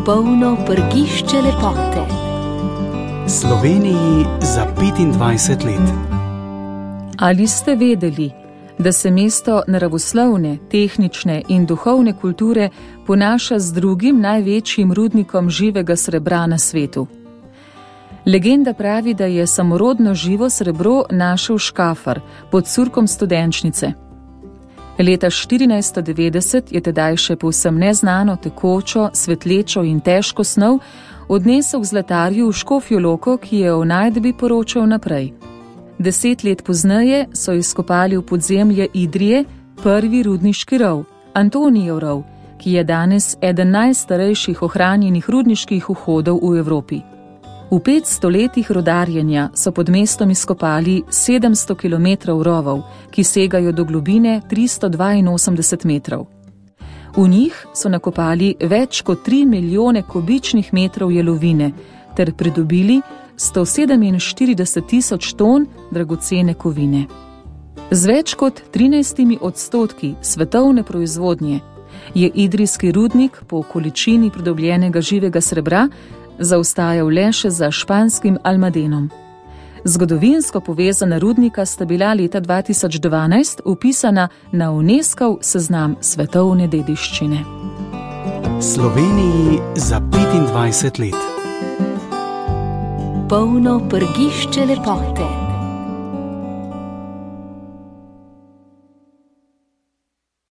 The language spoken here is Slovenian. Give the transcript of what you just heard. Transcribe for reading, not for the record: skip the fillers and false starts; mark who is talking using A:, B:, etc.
A: Polno prgišče lepote.
B: Sloveniji za 25 let.
C: Ali ste vedeli, da se mesto naravoslovne, tehnične in duhovne kulture ponaša z drugim največjim rudnikom živega srebra na svetu? Legenda pravi, da je samorodno živo srebro našel Škafar pod curkom Studenčnice. Leta 1490 je tedaj še povsem neznano tekočo, svetlečo in težko snov odnesel k zlatarju v Škofjo Loko, ki je o najdbi poročal naprej. 10 let pozneje so izkopali v podzemlje Idrije prvi rudniški rov, Antonijev rov, ki je danes eden najstarejših ohranjenih rudniških vhodov v Evropi. V 500 letih rudarjenja so pod mestom izkopali 700 km rovov, ki segajo do globine 382 metrov. V njih so nakopali več kot 3 milijone kubičnih metrov jelovine ter pridobili 147 tisoč ton dragocene kovine. Z več kot 13% svetovne proizvodnje je idrijski rudnik po količini pridobljenega živega srebra zaostajal le še za španskim Almadenom. Zgodovinsko povezana rudnika sta bila leta 2012 vpisana na UNESCOV seznam svetovne dediščine.
B: Sloveniji za 25 let.
A: Polno prgišče lepote.